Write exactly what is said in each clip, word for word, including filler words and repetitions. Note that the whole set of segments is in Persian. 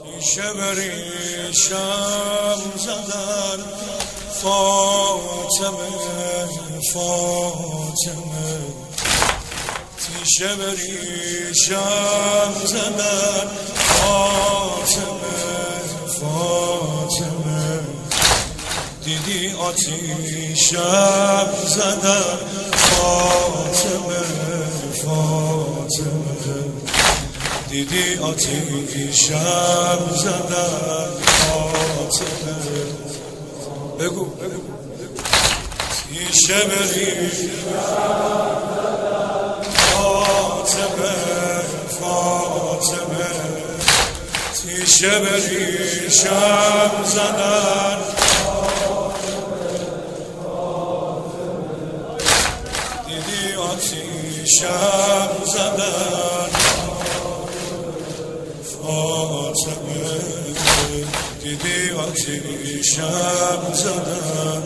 تیشه بریشم زدن فاطمه فاطمه تیشه بریشم زدن فاطمه فاطمه دیدی آتیشم زدن فاطمه فاطمه دیدی آتیشم زدن فاطمه بگو بگو تیشه بریشم فاطمه فاطمه تیشه بریشم زدن دیدی آتیشم زدن فاطمه دیدی آتیشم زدن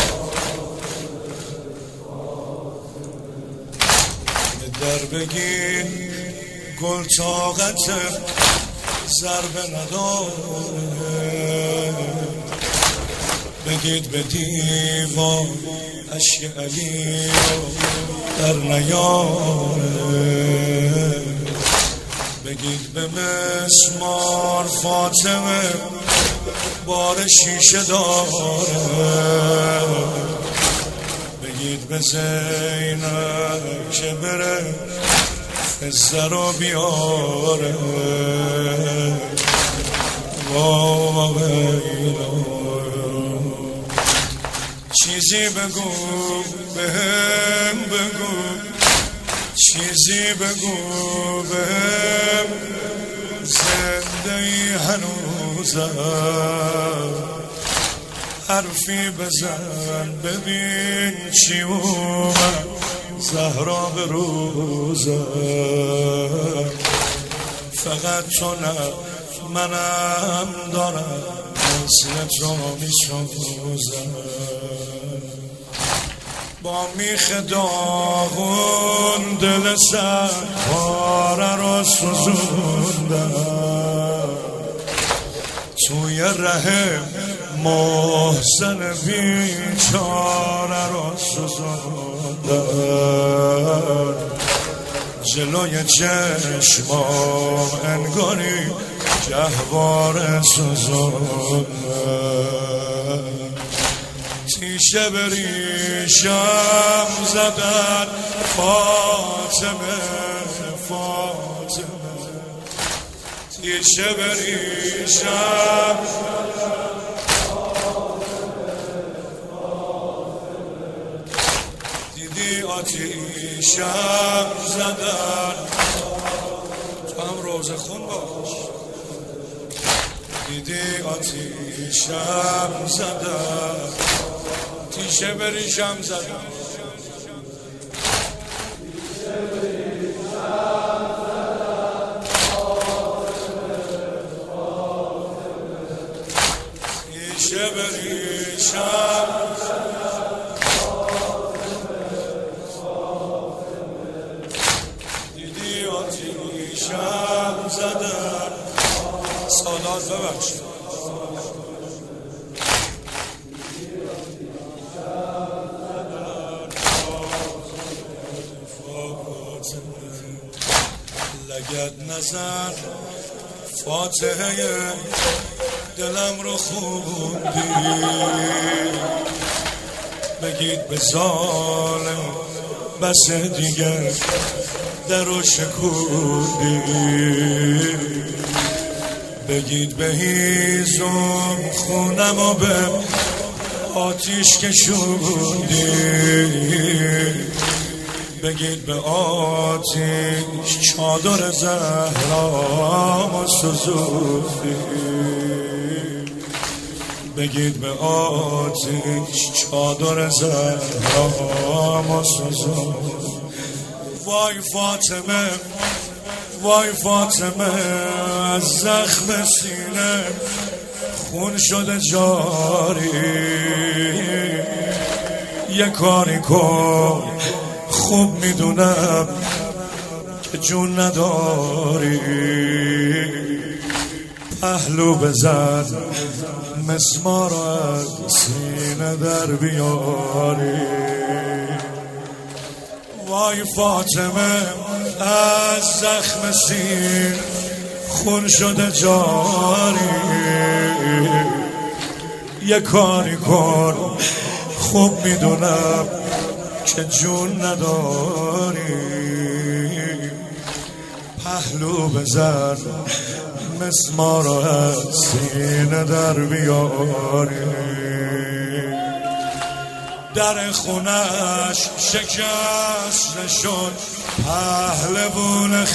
در بگین گل طاقت ضربه نداره بگید به دیوان عشق علی در نیاره بگید به مسمار فاطمه بار شیشه داره بگید به زینب که بره فزه رو بیاره چیزی بگو بهم بگو چیزی بگو بهم زنده ای هنوزم حرفی بزن ببین چی اومد زهرا به روزم فقط تو نه منم دارم مثل تو میسوزم با میخ داغون دل سرپاره رو سوزوندم توی ره محسن بیچاره رو سوزوندم جلوی چشمام انگاری جهوار سوزوندم تیشه بریشم زدن فاطمه فاطمه تیشه بریشم دیدی آتیشم زدن تو هم روزه خون باش دیدی آتیشم زدن تیشه بریشم زدن تیشه بریشم دیدی آتیشم زدن سالات ببخشید لگد نظر فاتحه دلم رو خوندی بگید به ظالم بس دیگر در رو شکوندی بگید به هیزم خونم و به آتیش کشوندی بگید به آتیش چادر زهرامو سوزوندی بگید به آتیش چادر زهرامو سوزوندی وای فاطمه وای فاطمه از زخم سینه خون شده جاری یه کاری کن خوب میدونم که جون نداری پهلو بزن مسمار از سینه در بیاری. وای فاطمه از زخم سین خون شده جاری. یه کاری کن خوب میدونم که جون نداری. پهلو بزن مسمار از سینه در بیاری. در خونش شکست شد پهلوون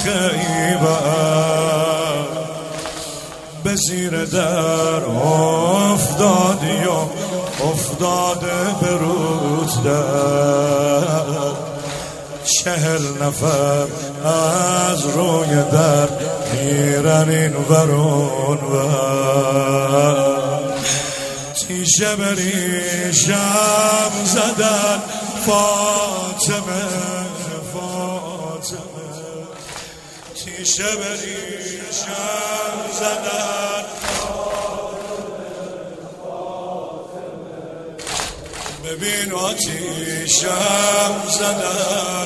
خیبر. به زیر در افتادی و افتاده به رود در. چهل نفر از روی در میرن این ورون ور. تیشه بریشم زدن فاطمه فاطمه. تیشه بریشم زدن ببین آتیشم زدن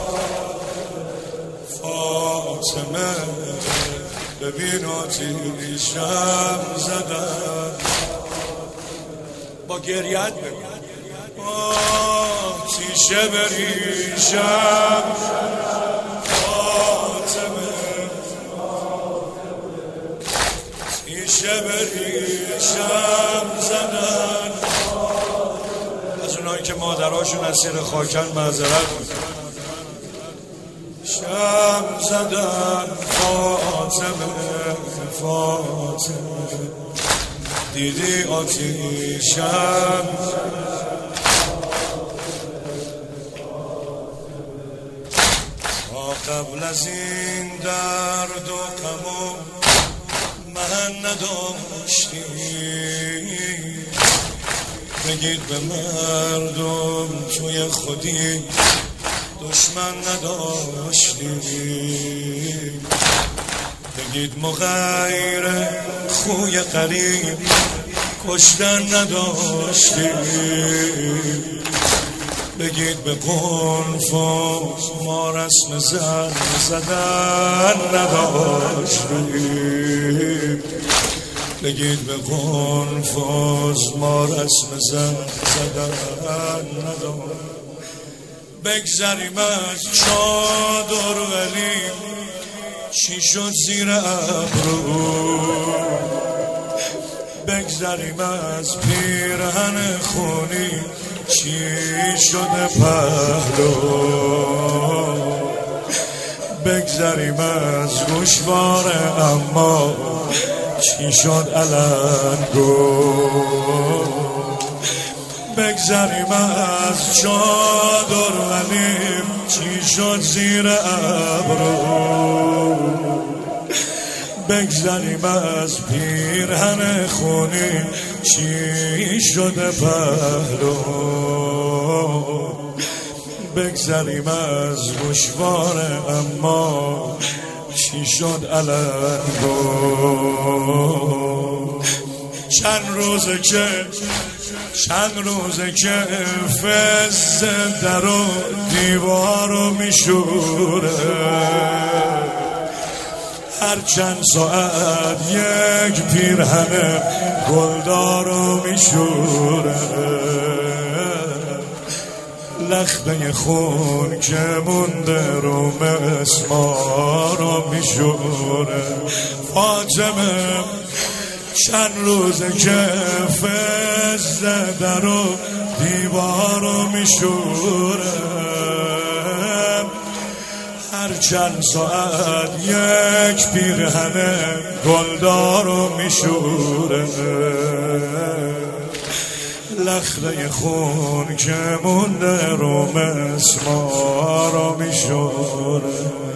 فاطمه. ببین آتیشم زدن. با گریت ببین آتیشه بریشم فاطمه. تیشه بریشم زدن. از اونایی که مادراشون اسیر خاکن معذرت میکنن. شم زدن فاطمه فاطمه. دیدی آتیشم تا قبل از این درد و غم من نداشتی. بگید به مردم توی خودی دشمن نداشتی. بگید مغیر خوی قریب کشتن نداشتی. بگید به قنفذ ما رسم زن زدن نداشتی. بگید به قنفذ ما رسم زن زدن نداشتی. بگذریم از چادر ولی چی شد زیر ابرو. بگذریم از پیرهن خونی چی شده پهلو. بگذریم از گوشواره اما چی شد علنگو. بگذریم از چادر ولی چی شد زیر ابرو. بگذریم از پیرهن خونی چی شده پهلو. بگذریم از گوشواره اما چی شد علنگو. چند روزه که چند روزه که فز در و دیوارو میشوره. هر چند ساعت یک پیرهن گلدارو میشوره. لخته خون که مونده رو مسمارو میشوره. فاطمه چند روزه که فز در و دیوارو میشوره. هر چند ساعت یک پیرهن گلدارو میشوره. لخته خون که مونده رو مسمارو میشوره.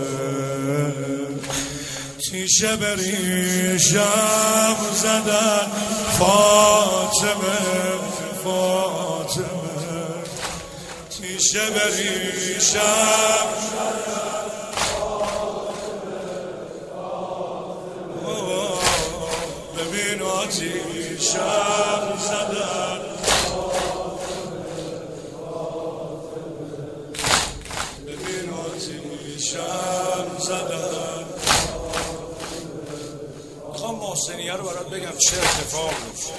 تیشه بریشم زدن فاطمه فاطمه. تیشه بریشم ببین آتیشم زدن، ببین آتیشم زدن. میخوام محسنیه رو برات بگم چه اتفاق افتاد.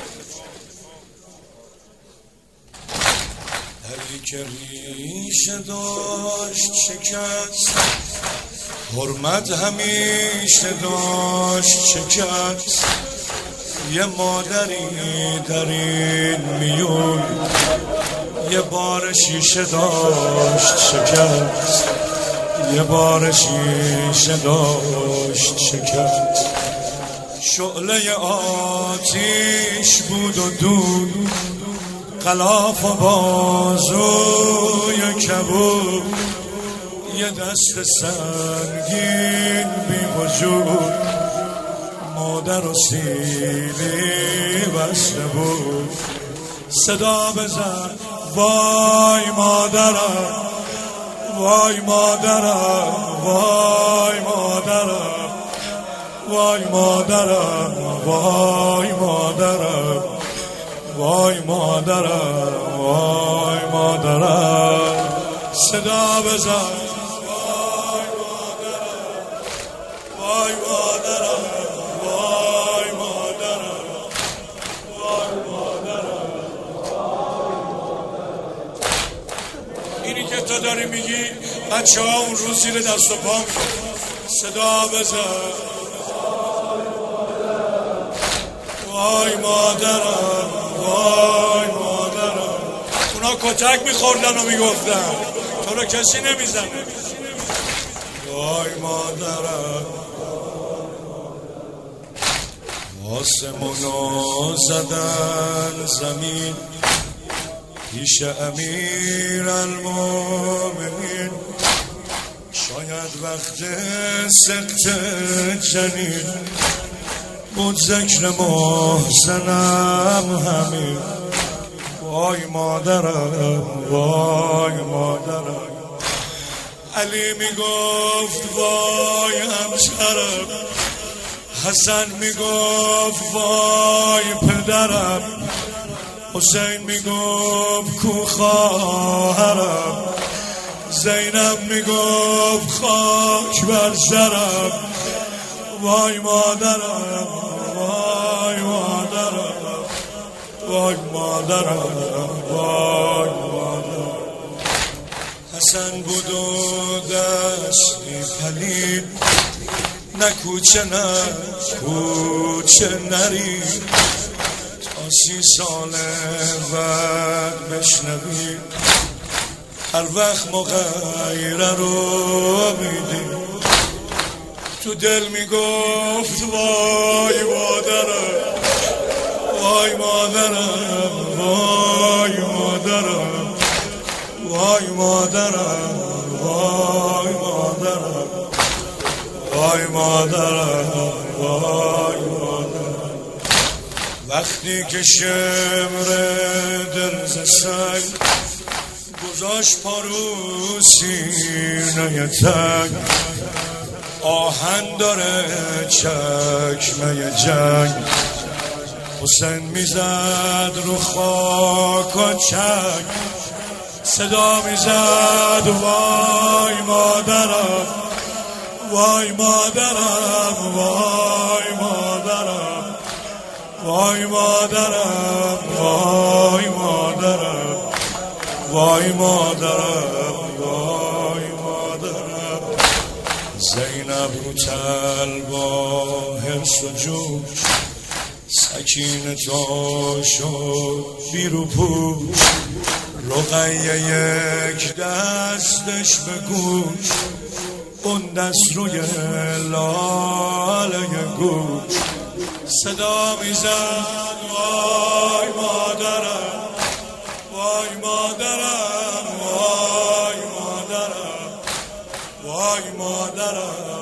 هری که ریشه داشت شکست، حرمت همیشه داشت شکست. یه مادری در این میون یه بار شیشه داشت شکست، یه بار شیشه داشت شکست. شعله آتیش بود و دود، غلاف و بازوی کبود، یه دست سنگین بی وجود، مادر و سیلی بسته بود. صدا بزن وای مادرم، وای مادرم، وای مادرم، وای مادرم، وای مادرم، وای مادرم، وای مادرم. صدا بزن وای مادرم، وای مادرم، وای مادرم، وای مادرم. اینی که تو داری میگی بچه ها اون روز زیر دست و پا میگه. صدا بزن وای مادرم، وای مادرم. اونا کتک میخوردن و میگفتن، تو رو کسی نمیزنه. وای مادرم. آسمونو زدن زمین پیش امیر المومنین، شاید وقت سقط جنین بود ذکر محسنم همین. وای مادرم، وای مادرم. علی میگفت وای همسرم، حسن میگفت وای پدرم، حسین میگفت کو خواهرم، زینب میگفت خاک بر سرم. وای مادرم، وای مادرم، وای مادرم، وای مادرم. حسن بود و دستی پلید، نه کوچه نه کوچه نرید، تا سی ساله بعد بشنوید هر وقت مغیره رو میدید. تو دل میگفت وای مادرم، وای مادرم، وای مادرم، وای مادرم، وای مادرم، وای مادرم، وای مادرم. وقتی که شمر درز سنگ گذاشت پارو سینه تنگ، آهن داره چکمه جنگ، حسین میزد رو خاک و چنگ. صدا میزد وای مادرم، وای مادرم، وای مادرم، وای مادرم، وای مادرم، وای مادرم، وای مادرم. زینب رو تل با حرص و جوش، سکینه تا شد بیرو پوش، رقیه یک دستش به گوش، اون دست روی لاله گوش. صدا میزد وای مادرم، وای مادرم، وای مادرم، وای مادرم،